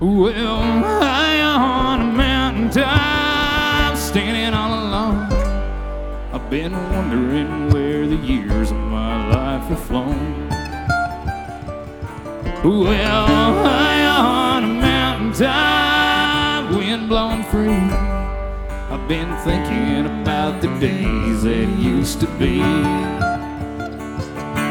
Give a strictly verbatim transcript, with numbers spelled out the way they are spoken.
Well, high on a mountain top, standing all alone, I've been wondering where the years of my life have flown. Well, high on a mountain top, wind blowing free, I've been thinking about the days that used to be.